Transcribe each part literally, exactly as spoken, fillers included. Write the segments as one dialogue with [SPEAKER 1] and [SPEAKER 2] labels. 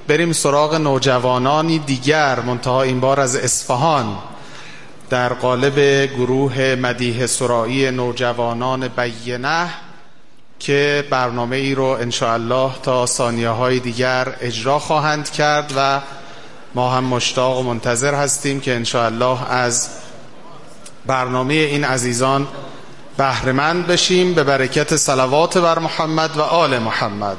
[SPEAKER 1] بریم سراغ نوجوانانی دیگر، منتها این بار از اصفهان، در قالب گروه مدیح سرائی نوجوانان بینه که برنامه ای رو انشاءالله تا ثانیه های دیگر اجرا خواهند کرد و ما هم مشتاق و منتظر هستیم که انشاءالله از برنامه این عزیزان بهره‌مند بشیم به برکت صلوات بر محمد و آل محمد.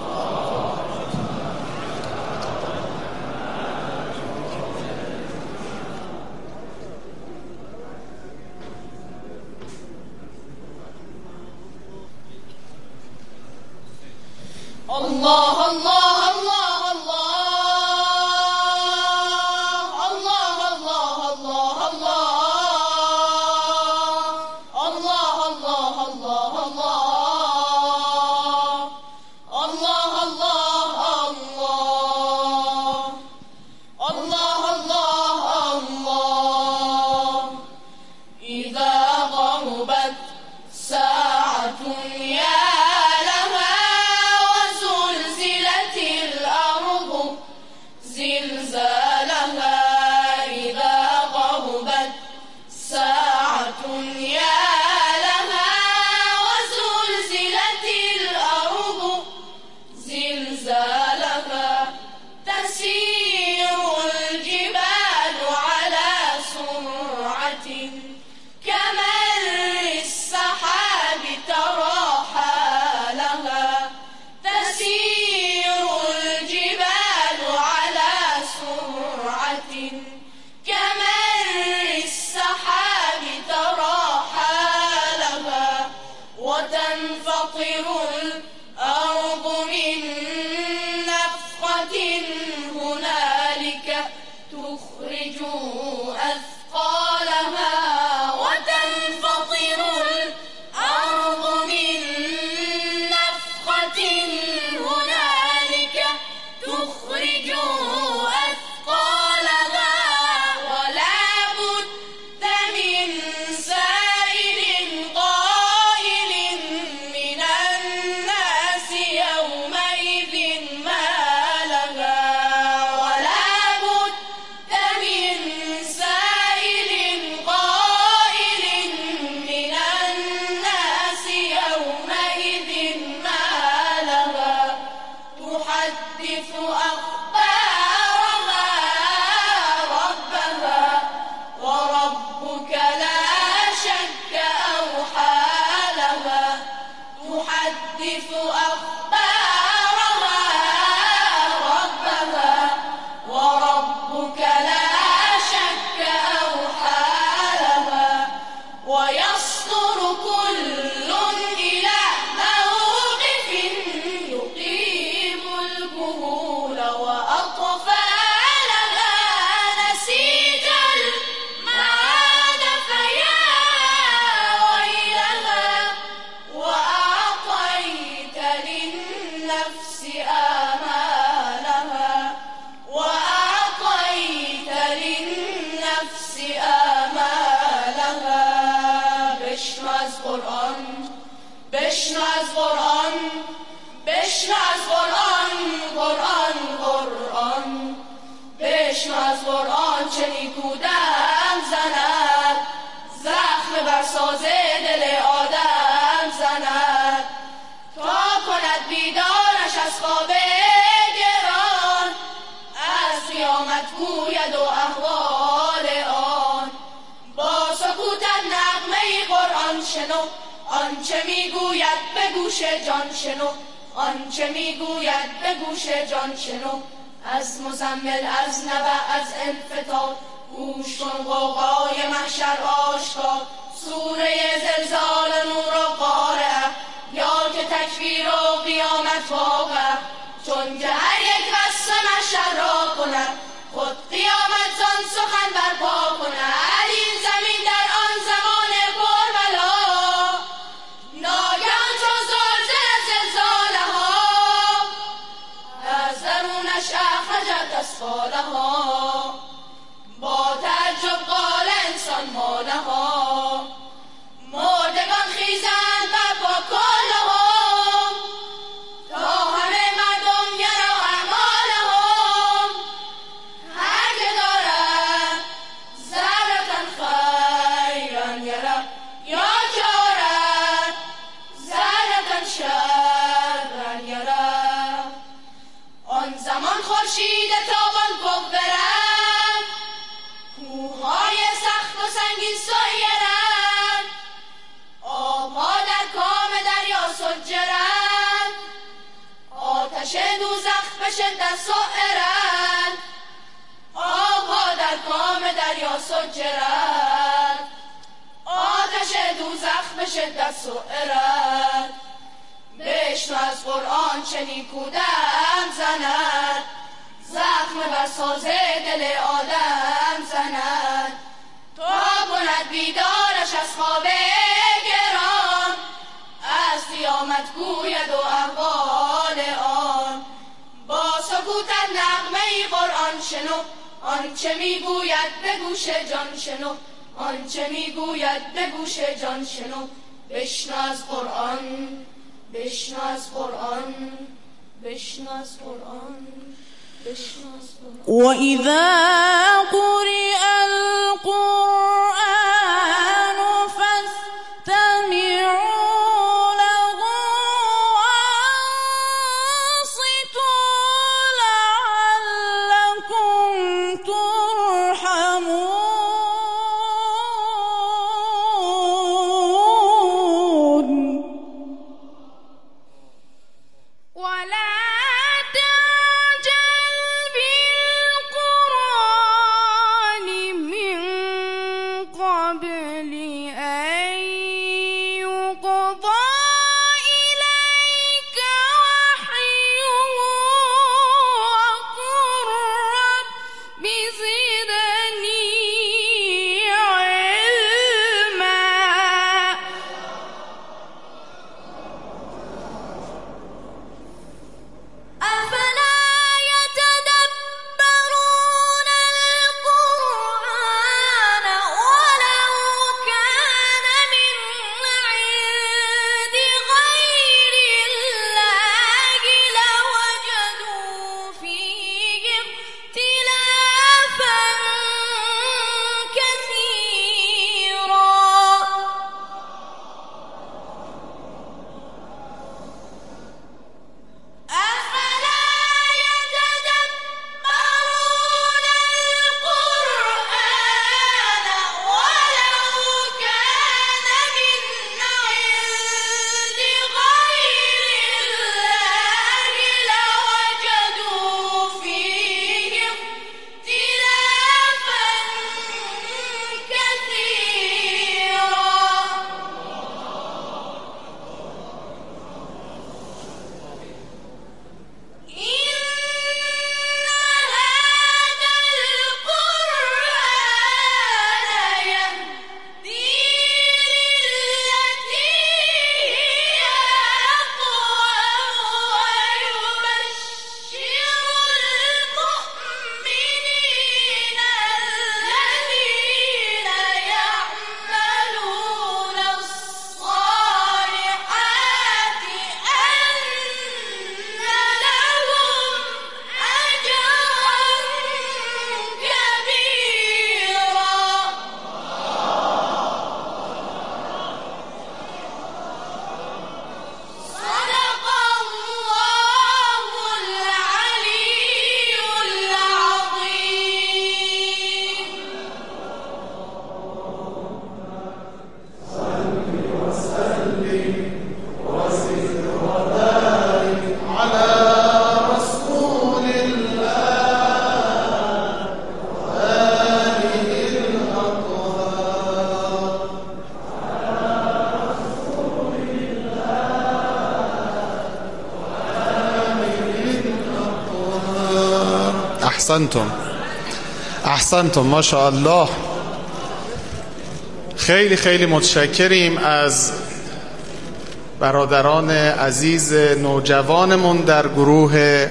[SPEAKER 2] الله الله الله
[SPEAKER 3] آنچه میگوید به گوش جان شنو، آنچه میگوید به گوش جان شنو. از مزمل، از نبع، از انفطار گوش کن غوغای محشر آشکار. سوره زلزال نور و قارعه، یا که تکبیر و قیامت واقع. چون که هر یک قصد محشر را کند، خود قیامت زان سخن برپا کند. این زمین در آن زمان کربلا، ناگهان چون زلزله زلزاله‌ها، از درونش اخرجت اثقالها. با تعجب قال انسان ما لها، مردگان خیزند برپا کلهم، تا همه مردم یرا اعمالهم. آن زمان خورشید تابان گوهرند، کوههای سخت و سنگین سایرند، آبها در کام دریا سجرند، آتش دوزخ به شدت سائرند، آبها در کام دریا سجرند، آتش دوزخ به شدت سائرند. بشنو از قرآن چه نیکو دم زند، زخم بر ساز دل آدم زند، تا کند بیدارش از خواب گران، از قیامت گوید و احوال آن. با سکوتت نغمه ای قرآن شنو، آنچه میگوید به گوش جان شنو، آنچه میگوید به گوش جان شنو. بشنو از قرآن، بشنو از قرآن، بشنو از قرآن، بشنو از قرآن.
[SPEAKER 2] وَإِذَا قُرِئَ الْقُرْآنُ فَاسْتَمِعُوا لَهُ وَأَنصِتُوا لَعَلَّكُمْ تُرْحَمُونَ.
[SPEAKER 1] احسنتم احسنتم ماشاءالله. خیلی خیلی متشکریم از برادران عزیز نوجوانمون در گروه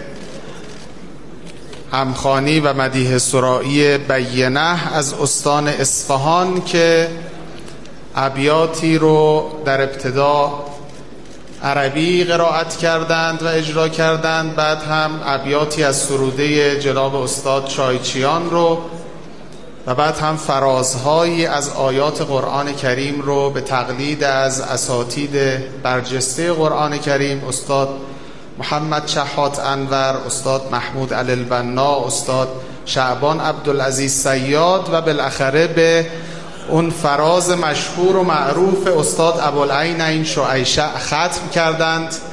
[SPEAKER 1] همخوانی و مدیح سرائی بینه از استان اصفهان که ابیاتی رو در ابتدا عربی قرائت کردند و اجرا کردند، بعد هم ابیاتی از سروده جناب استاد چایچیان رو و بعد هم فرازهایی از آیات قرآن کریم رو به تقلید از اساتید برجسته قرآن کریم استاد محمد شحات انور، استاد محمود علی البنا، استاد شعبان عبدالعزیز صیاد و بالاخره به اون فراز مشهور و معروف استاد ابوالعینین شعیشع ختم کردند.